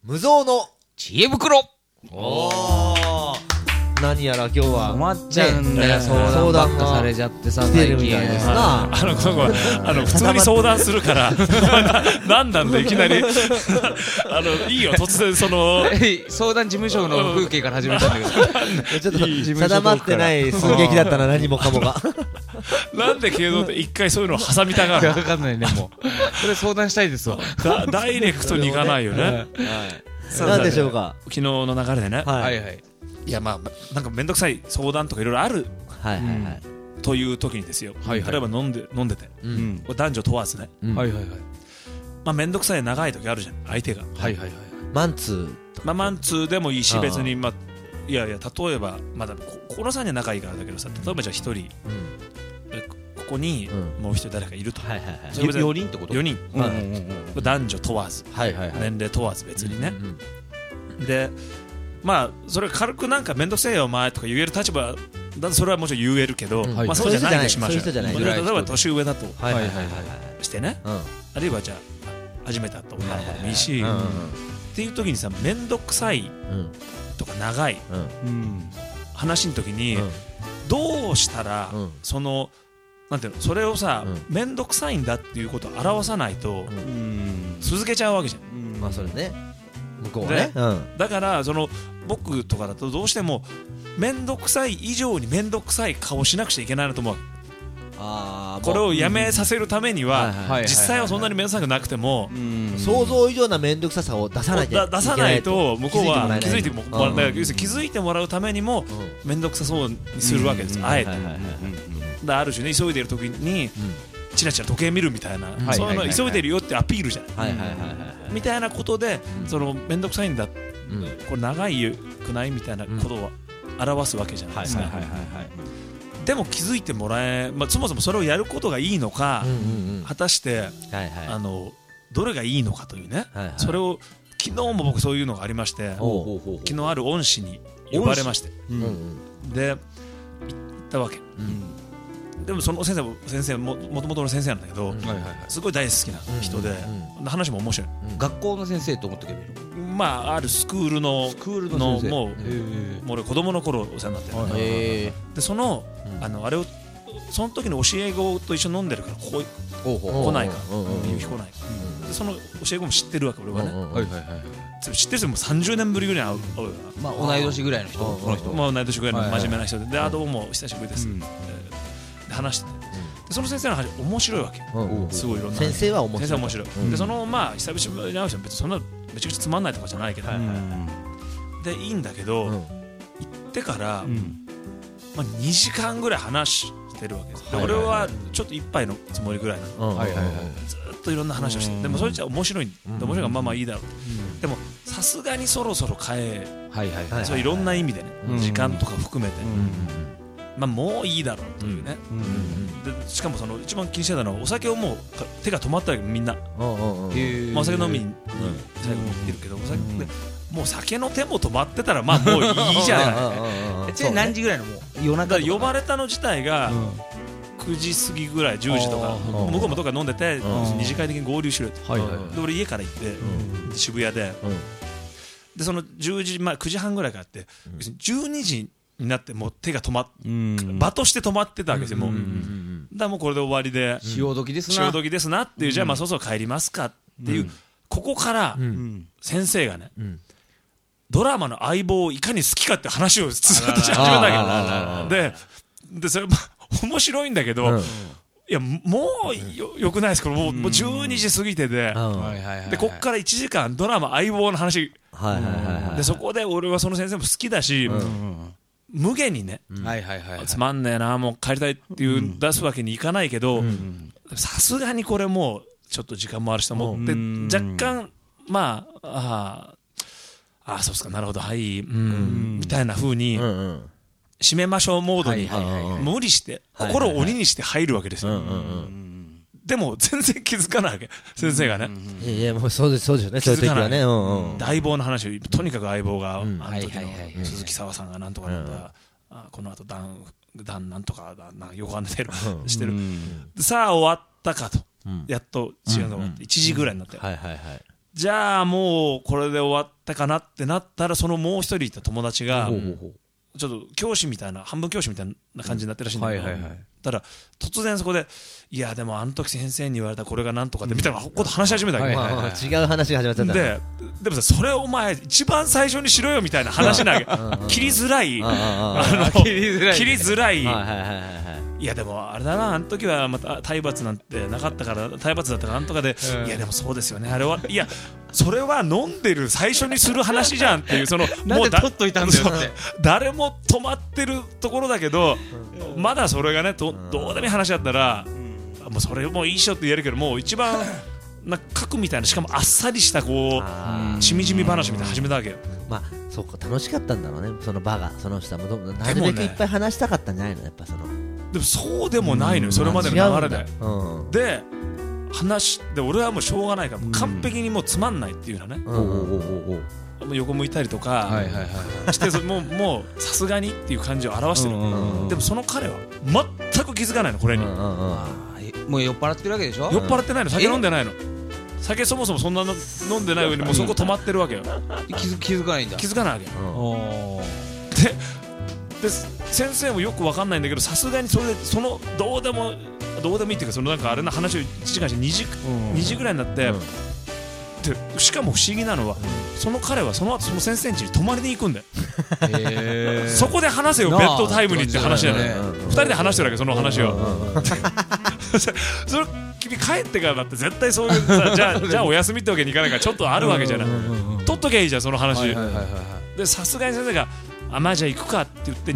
無造の知恵袋。 何やら今日は困っちゃうんだよ、 ね相談ばっかされちゃってさ、 来てるみたいですな。 この子は普通に相談するからなんなんだいきなりいいよ突然その相談事務所の風景から始めたんだけどちょっと定まってない寸劇だったな、何もかもが。 なんで慶三って一回そういうのを挟みたがる分かんないね、もうこれ相談したいですわ。 ダイレクトにいかないよね。 何でしょうか。 昨日の流れでね、 はいはい。 いやまあなんか面倒くさい相談とかいろいろあるはいはいはいという時にですよ、 はいはい、 例えば飲んでて、これ男女問わずね、 はいはいはい、 まあ面倒くさい長い時あるじゃん、相手が。 はいはいはい、 マンツー、 まあマンツーでもいいし、別にまあいやいや例えばまだこの3人仲いいからだけどさ、例えばじゃあ1人、ここにもう1人誰かいると、 4人ってこと ？4人、男女問わず、年齢問わず別にね。でまあそれ軽くなんか面倒くせえよお前とか言える立場だとそれはもちろん言えるけど、まあそうじゃないとしましょう。例えば年上だとしてね、あるいはじゃあ初めて会った女の子でもいいしっていう時にさ、面倒くさいとか長い話の時にどうしたらそのなんていうの、それをさ面倒くさいんだっていうことを表さないと続けちゃうわけじゃん。 まあそれね、向こうはね。 だからその僕とかだとどうしても面倒くさい以上に面倒くさい顔しなくちゃいけないなと思う。これをやめさせるためには実際はそんなに面倒くさくなくても想像以上な面倒くささを出さないと向こうは気づいてもらう、気づいてもらうためにも面倒くさそうにするわけです。あえてある種ね、急いでいる時にチラチラ時計見るみたいな、そういうの急いでるよってアピールじゃないみたいなことで、その面倒くさいんだ、これ長いくないみたいなことを表すわけじゃないですか。でも気づいてもらえ、そもそもそれをやることがいいのか、果たしてどれがいいのかというね、それを昨日も僕そういうのがありまして、昨日ある恩師に呼ばれまして、で行ったわけ。でもその先生もともとの先生なんだけど、すごい大好きな人で、話も面白い。 学校の先生と思ってくれる。 まああるスクールのもう俺子供の頃お世話になってる。でそのあれをその時の教え子と一緒に飲んでるから来ないか来ないか。でその教え子も知ってるわけ俺はね。知ってる人も30年ぶりぐらいに会うよな。 まあ同い年ぐらいの人、この人。 まあ同い年ぐらいの真面目な人で、あどうも久しぶりです。話してて、その先生の話面白いわけ。すごいいろんな先生は面白い。 でそのまあ久しぶりに会う人は別にそんなめちゃくちゃつまんないとかじゃないけど、でいいんだけど、行ってからまあ2時間ぐらい話してるわけです。俺はちょっと一杯のつもりぐらいなの。ずっといろんな話をして、でもそれじゃ面白いからまあまあいいだろう。でもさすがにそろそろ変え、そういろんな意味でね、時間とか含めて。まあもういいだろうというね。でしかもその一番気にしてたのはお酒をもう手が止まったわけ、みんな。お酒飲みに最後に行ってるけど、もう酒の手も止まってたらまあもういいじゃない。 何時ぐらいのもう夜中とか。 呼ばれたの自体が9時過ぎぐらい、10時とか、向こうもどっか飲んでて二次会的に合流しろよと。で俺家から行って渋谷で、でその10時9時半ぐらいからって12時になってもう手が止まっ場として止まってたわけですよ。もうだからもうこれで終わりで潮時ですなっていう、じゃあまあそろそろ帰りますかっていう、ここから先生がねドラマの相棒をいかに好きかって話をずっとし始めたわけで、それ面白いんだけど、いやもうよくないです、これもう12時過ぎてでこっから1時間ドラマ相棒の話で、そこで俺はその先生も好きだし、無限にね、つまんねえなもう帰りたいっていう出すわけにいかないけど、さすがにこれもうちょっと時間もあるしと思って若干まあそうっすか、なるほど、はいみたいな風に締めましょうモードに無理して心を鬼にして入るわけですよ。でも全然気づかないわけ、先生がね。 いやもうそうですよね、そういう時はね。 相棒の話をとにかく相棒があの時の鈴木紗さんがなんとかなんだ、この後ダンなんとか横が出てるしてる。さあ終わったかと、やっと違うのが1時ぐらいになって、 じゃあもうこれで終わったかなってなったら、そのもう一人いた友達がちょっと教師みたいな、半分教師みたいな感じになってるらしいんだけど、ただ突然そこで、いやでもあの時先生に言われたこれがなんとかってみたいなこと話し始めたわけ、 違う話が始まっちゃった。 でもさ、それをお前一番最初にしろよみたいな話なわけ。切りづらい、切りづらい。いやでもあれだな、あの時はまた体罰なんてなかったから、体罰だったからなんとかで、いやでもそうですよね、あれは、いやそれは飲んでる最初にする話じゃんっていう、そのなんで取っといたんだよって、 誰も止まってるところだけど、まだそれがね、どうでもいい話だったら、もうそれもういいっしょって言えるけど、もう一番書くみたいな、しかもあっさりしたこうしみじみ話みたいな始めたわけよ。 まあそうか、楽しかったんだろうね、その場が。その人はなるべくいっぱい話したかったんじゃないの、やっぱその。 でもそうでもないのよ、それまでの流れで。で話で、俺はもうしょうがないから、完璧にもうつまんないっていうのね、横向いたりとかして、もうさすがにっていう感じを表してる。でもその彼は全く気づかないの、これに。 もう酔っ払ってるわけでしょ。 酔っ払ってないの、酒飲んでないの。酒そもそもそんなの飲んでない上にもうそこ止まってるわけよ。 気づかないんだ。 気づかないわけよ。で先生もよく分かんないんだけど、さすがにそれでそのどうでもいいっていうか、そのなんかあれの話を1時間して2時ぐらいになって、でしかも不思議なのは、その彼はその後その先生ん家に泊まりに行くんだよ。そこで話せよ、ベッドタイムにって話だよね。2人で話してるわけ、その話を。それ君帰ってからだって絶対そういうさ、じゃあお休みってわけにいかないから、ちょっとあるわけじゃない。取っときゃいいじゃん、その話で。さすがに先生がまあじゃあ行くかって言って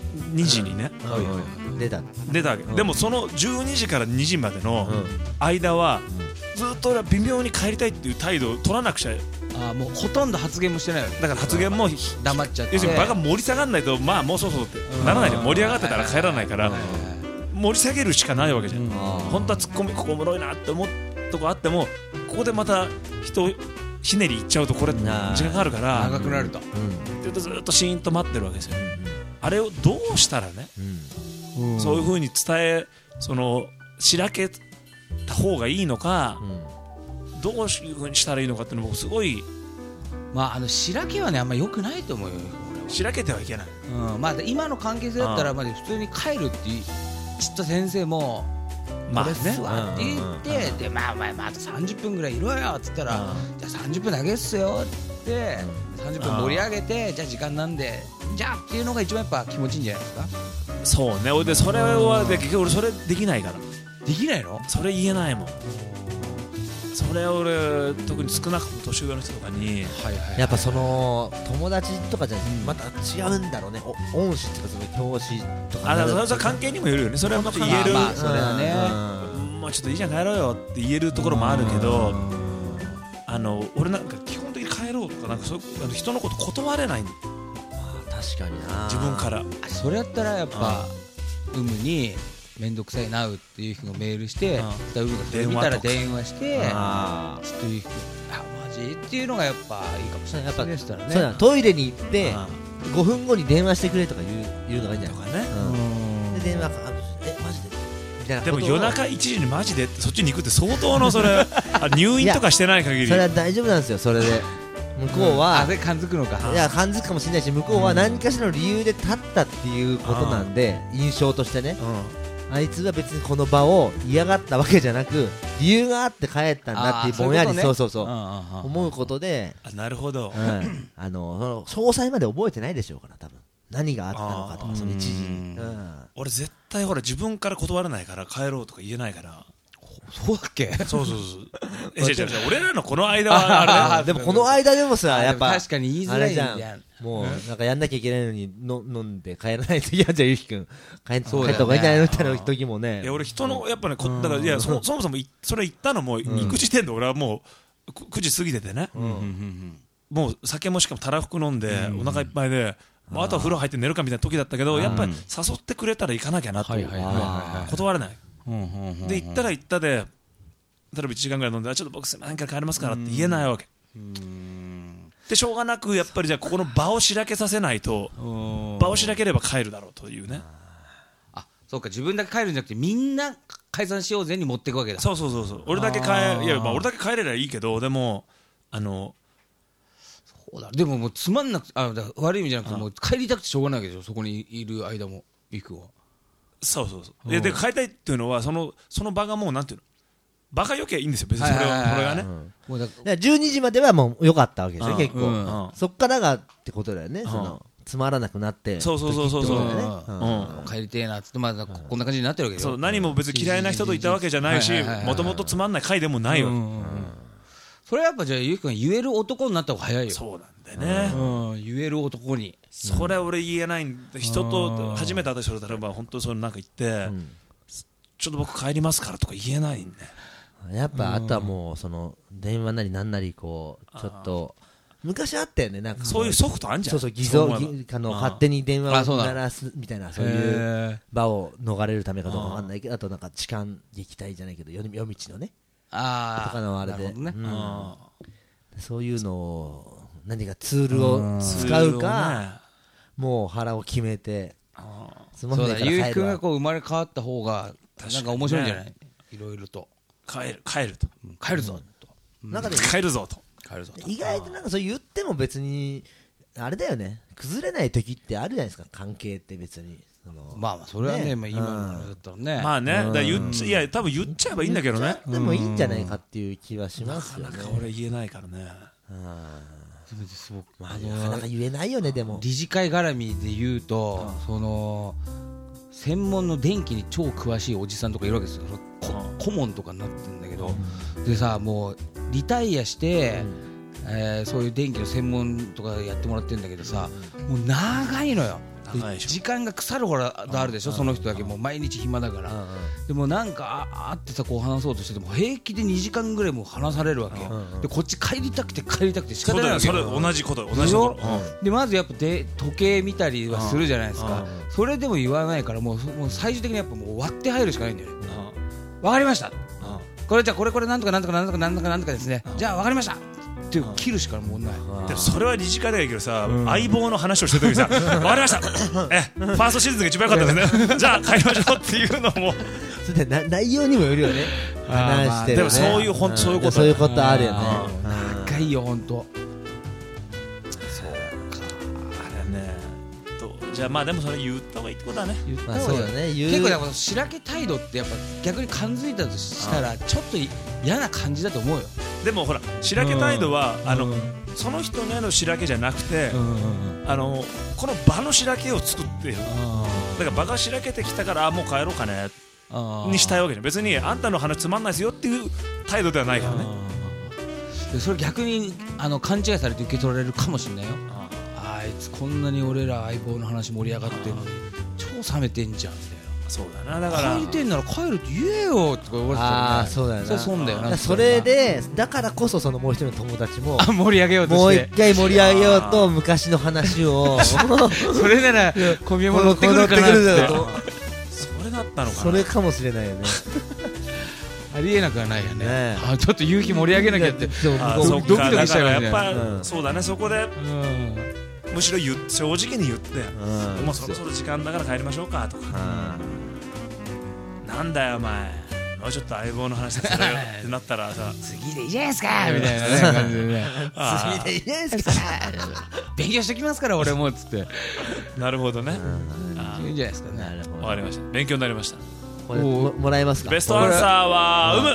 2時にね出たわけ。でもその12時から2時までの間はずっと俺は微妙に帰りたいっていう態度を取らなくちゃ。 もうほとんど発言もしてないよね。 だから発言も黙っちゃって、 要するに場が盛り下がらないと、まあもうそうってならないで、盛り上がってたら帰らないから、盛り下げるしかないわけじゃん。本当はツッコミここおもろいなって思うとこあっても、ここでまた人ひねりいっちゃうとこれ時間があるから長くなると、 ずっとシーンと待ってるわけですよ。あれをどうしたらね、そういう風に伝え、そのしらけた方がいいのか、どういう風にしたらいいのかっていうのもすごい。 しらけはね、あんま良くないと思うよ。 しらけてはいけない。 今の関係性だったら、普通に帰るってちょっと先生もこれっすわって言って、であと30分ぐらいいろよっつったら、じゃあ30分だけっすよって30分盛り上げて、じゃあ時間なんでじゃあっていうのが一番やっぱ気持ちいいんじゃないですか。 そうね。俺でそれは結局俺それできないから。 できないの？ それ言えないもん。それ俺特に少なくとも年上の人とかに、 やっぱその友達とかじゃまた違うんだろうね。恩師とかその教師とか。 それ関係にもよるよね。それはもっと言える。 それはね、 もうちょっといいじゃん帰ろうよって言えるところもあるけど、俺なんか基本的に帰ろうとか、なんかそういう人のこと断れないんだ。 確かにな。 自分からそれやったらやっぱ有無にめんどくさいなうっていう人がメールして、有無がそれ見たら電話して、ちょっとマジっていうのがやっぱいいかもしれない。やっぱでしたらね、 そうだ、トイレに行って5分後に電話してくれとか言うのがいいんじゃないかね。で電話マジでみたいな。 でも夜中1時にマジでってそっちに行くって相当のそれ入院とかしてない限りそれは大丈夫なんですよ。それで向こうは感づくのか。 いや感づくかもしれないし、向こうは何かしらの理由で立ったっていうことなんで、印象としてね、あいつは別にこの場を嫌がったわけじゃなく、理由があって帰ったんだっていうぼんやり思うことで。 なるほど。 その詳細まで覚えてないでしょうから、多分何があったのかとか、その一時に。 俺絶対ほら自分から断らないから帰ろうとか言えないから。 そうだっけ？ そう俺らのこの間はあれでもこの間でもさ、やっぱ確かに言いづらいじゃん。 もうなんかやんなきゃいけないのに飲んで帰らないと嫌じゃん。ゆうきくん帰った方がいいんじゃないのみたいな時もね。 いや俺人のやっぱね、だからいやそもそもそれ言ったのも行く時点で俺はもう9時過ぎててね、もう酒もしかもたらふく飲んでお腹いっぱいで、あとは風呂入って寝るかみたいな時だったけど、やっぱり誘ってくれたら行かなきゃなと断れない。で行ったら行ったで、例えば1時間ぐらい飲んで、ちょっと僕すいませんから帰りますからって言えないわけで、しょうがなくやっぱりじゃあここの場をしらけさせないと、場をしらければ帰るだろうというね。 そうか、自分だけ帰るんじゃなくてみんな解散しようぜに持っていくわけだ。 そう俺だけ俺だけ帰れりゃいいけど、でもそうだ。でももうつまんなくだ悪い意味じゃなくてもう帰りたくてしょうがないわけでしょ、そこにいる間もゆきくんは。 そうで帰りたいっていうのはその場がもうなんていうの場が良きゃいいんですよ別にそれがね。 もうだから12時まではもう良かったわけでしょ結構。そっからがってことだよね。つまらなくなってそう帰りてえなっつってまだこんな感じになってるわけよ。 何も別に嫌いな人といたわけじゃないしもともとつまんない回でもないわけ。 それはやっぱじゃあゆきくん言える男になった方が早いよ。 そうなんだよね。 言える男に。 それは俺言えないんで人と初めて会った人だったら本当にそれなんか言ってちょっと僕帰りますからとか言えないんで。 やっぱあとはもうその電話なりなんなりこうちょっと昔あったよねなんかそういうソフトあんじゃん。 そう偽造勝手に電話を鳴らすみたいなそういう場を逃れるためかどうかわかんないけどあとなんか痴漢撃退じゃないけど夜道のねとかのあれでそういうのを何かツールを使うかもう腹を決めてそうだゆうきくんがこう生まれ変わった方がなんか面白いんじゃない？いろいろと帰るぞとなんかで帰るぞと意外となんかそう言っても別にあれだよね崩れない時ってあるじゃないですか関係って別にまあそれはね今のだったらねまあねいや多分言っちゃえばいいんだけどねでもいいんじゃないかっていう気はしますよね。 なかなか俺言えないからね。 なかなか言えないよねでも理事会絡みで言うとその専門の電気に超詳しいおじさんとかいるわけですよ。顧問とかになってるんだけどでさもうリタイアしてそういう電気の専門とかやってもらってるんだけどさもう長いのよ。時間が腐るほどあるでしょその人だけもう毎日暇だからでもなんかあってさこう話そうとしてても平気で2時間ぐらいも話されるわけでこっち帰りたくて仕方ないわけよ。 それ同じことでまずやっぱ時計見たりはするじゃないですか。それでも言わないからもう最終的にやっぱもう割って入るしかないんだよね。わかりましたこれじゃあこれなんとかなんとかなんとかなんとかなんとかですねじゃあわかりましたって切るしかもうない。 でもそれは理事会だけどさ相棒の話をしてる時さ分かりましたファーストシーズンが一番良かったですねじゃあ帰りましょうっていうのもそれで内容にもよるよね話してるね。 でもそういうことあるよね。 長いよ本当。 そうかあれねじゃあまあでもそれ言った方がいいってことだね。 そうだね結構だからしらけ態度ってやっぱ逆に感づいたとしたらちょっと嫌な感じだと思うよ。 でもほらしらけ態度はその人へのしらけじゃなくてこの場のしらけを作ってる。だから場がしらけてきたからもう帰ろうかねにしたいわけじゃん。別にあんたの話つまんないですよっていう態度ではないからね。 それ逆に勘違いされて受け取られるかもしれないよ。あいつこんなに俺ら相棒の話盛り上がってるのに超冷めてんじゃんみたいな。そうだなだから帰りてんなら帰るって言えよとか言われてたらね。 そうだよな。 それ損だよな。 それでだからこそそのもう一人の友達も盛り上げようとしてもう一回盛り上げようと昔の話をそれなら小宮も乗ってくるかなってそれだったのかな。 それかもしれないよね。 ありえなくはないよね。ちょっと勇気盛り上げなきゃってドキドキしちゃうよね。 やっぱそうだねそこでむしろ正直に言ってもうそろそろ時間だから帰りましょうかとかなんだよお前もうちょっと相棒の話するよってなったらさ次でいいじゃないですかみたいな感じでね次でいいじゃないですか勉強してきますから俺もっつってなるほどねいいんじゃないですかね。 わかりました勉強になりました。 もらえますか。 ベストアンサーはうむ。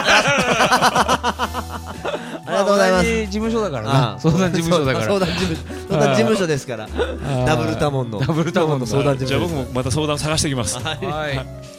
ありがとうございます。 事務所だからな。相談事務所だから。 相談事務所ですから。ダブルタモンの相談事務所。 じゃあ僕もまた相談探してきます。 はい。